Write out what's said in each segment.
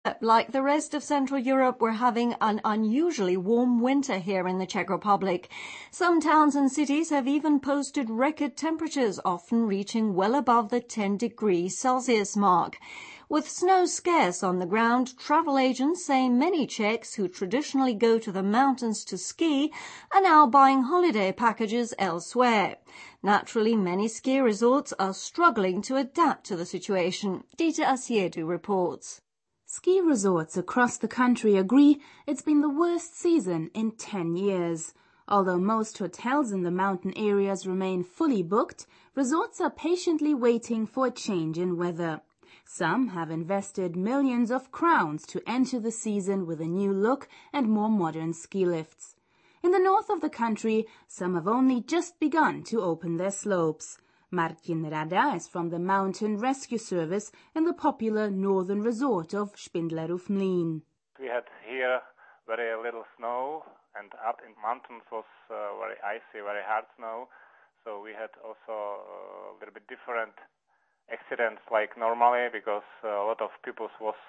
Like the rest of Central Europe, we're having an unusually warm winter here in the Czech Republic. Some towns and cities have even posted record temperatures, often reaching well above the 10 degrees Celsius mark. With snow scarce on the ground, travel agents say many Czechs who traditionally go to the mountains to ski are now buying holiday packages elsewhere. Naturally, many ski resorts are struggling to adapt to the situation. Dita Asiedu reports. Ski resorts across the country agree it's been the worst season in 10 years. Although most hotels in the mountain areas remain fully booked, resorts are patiently waiting for a change in weather. Some have invested millions of crowns to enter the season with a new look and more modern ski lifts. In the north of the country, some have only just begun to open their slopes. Martin Rada is from the Mountain Rescue Service in the popular northern resort of Špindlerův Mlýn. We had here very little snow, and up in mountains was very icy, very hard snow. So we had also a little bit different accidents like normally, because a lot of people was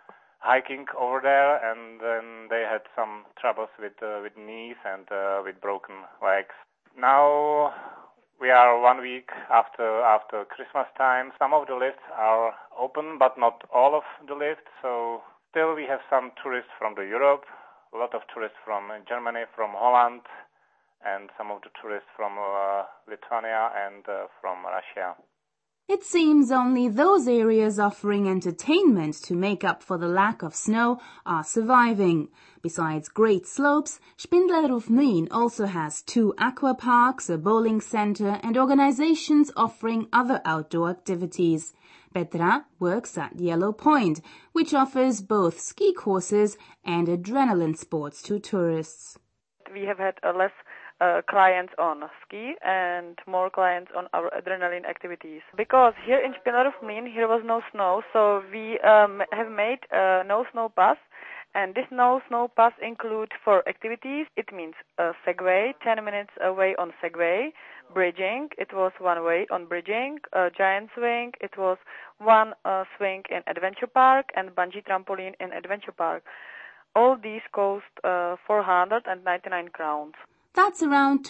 hiking over there, and then they had some troubles with knees and with broken legs. Now we are 1 week after Christmas time. Some of the lifts are open, but not all of the lifts. So still we have some tourists from Europe, a lot of tourists from Germany, from Holland, and some of the tourists from Lithuania and from Russia. It seems only those areas offering entertainment to make up for the lack of snow are surviving. Besides great slopes, Špindlerův Mlýn also has 2 aqua parks, a bowling center, and organizations offering other outdoor activities. Petra works at Yellow Point, which offers both ski courses and adrenaline sports to tourists. We have had less clients on ski and more clients on our adrenaline activities. Because here in Špindlerův Mlýn, here was no snow, so we have made no snow pass. And this no snow pass include 4 activities. It means Segway, 10 minutes away on Segway, bridging, it was 1 way on bridging, giant swing, it was 1 swing in Adventure Park, and bungee trampoline in Adventure Park. All these cost 499 crowns. That's around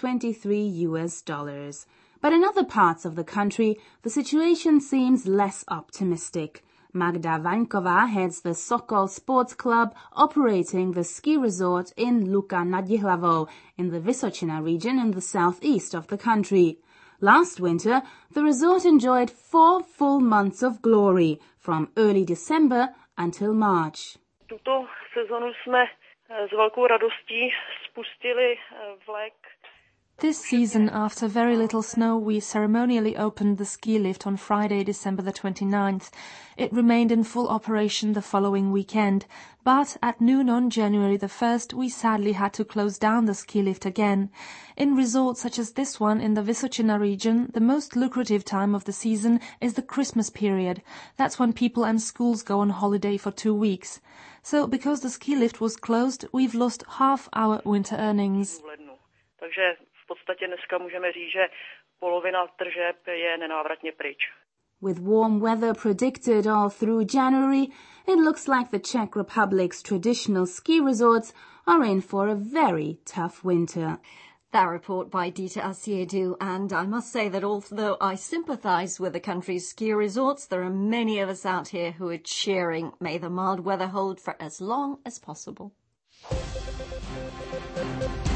$23. But in other parts of the country, the situation seems less optimistic. Magda Vaňková heads the Sokol Sports Club operating the ski resort in Luka nad Jihlavou in the Vysočina region in the southeast of the country. Last winter, the resort enjoyed 4 full months of glory, from early December until March. Tuto sezonu jsme s velkou radostí spustili vlek. This season, after very little snow, we ceremonially opened the ski lift on Friday, December the 29th. It remained in full operation the following weekend, but at noon on January the 1st, we sadly had to close down the ski lift again. In resorts such as this one in the Vysočina region, the most lucrative time of the season is the Christmas period. That's when people and schools go on holiday for 2 weeks. So, because the ski lift was closed, we've lost half our winter earnings. Takže v podstatě dneska můžeme říct, že polovina tržeb je nenávratně pryč. With warm weather predicted all through January, it looks like the Czech Republic's traditional ski resorts are in for a very tough winter. That report by Dita Asiedu, and I must say that although I sympathise with the country's ski resorts, there are many of us out here who are cheering. May the mild weather hold for as long as possible.